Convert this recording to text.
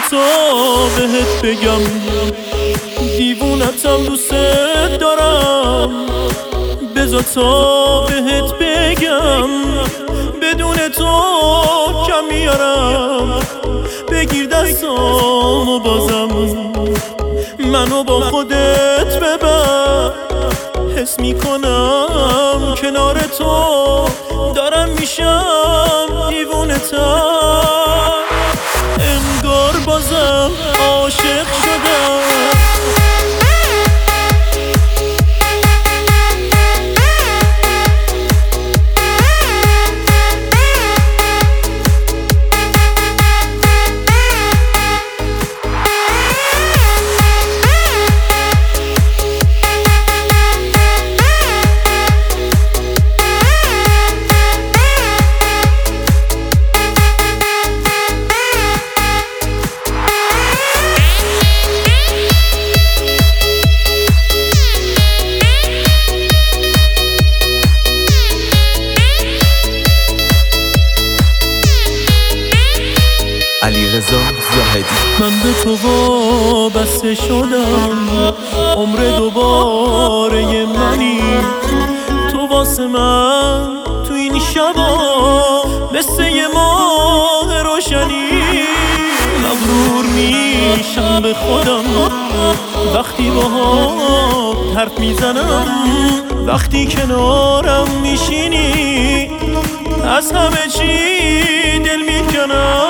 تا بهت بگم دیوونتم دوست دارم، بذار تا بهت بگم بدون تو کم میارم. بگیر دستامو بازم منو با خودت ببر، حس میکنم کنار تو دارم میشم دیوونه‌تر. انگار بازم عاشق شدم. علیرضا زاهدی. من به تو وابسته شدم، عمر دوباره منی تو واسه من تو این شبا مثل یه ماه روشنی. مغرور میشم به خودم وقتی باهات حرف میزنم، وقتی کنارم میشینی از همه چی دل میکنم.